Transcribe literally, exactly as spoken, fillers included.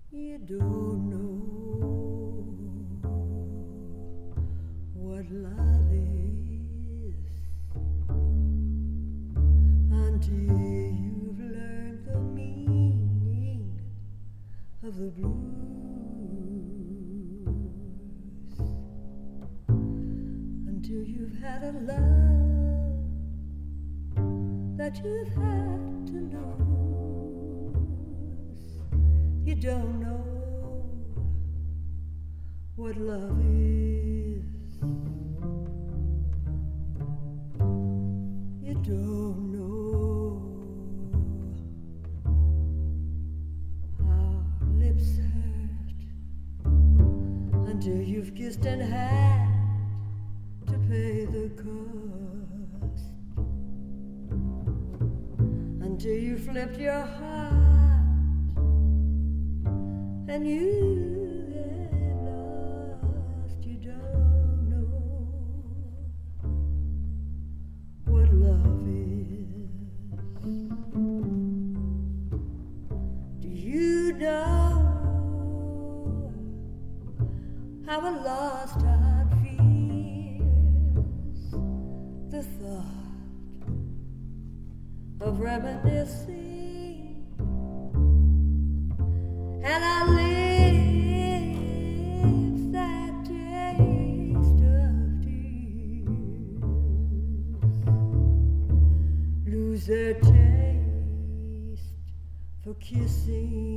You don't know what love is until you've learned the meaning of the blues, until you've had a love that you've had to lose. You don't know what love is. You don't know how lips hurt until you've kissed and had to pay the cost, until you flipped your heart and you have lost. You don't know what love is. Do you know how a lost heart feels the thought of reminiscing? And I live that taste of tears, lose their taste for kissing.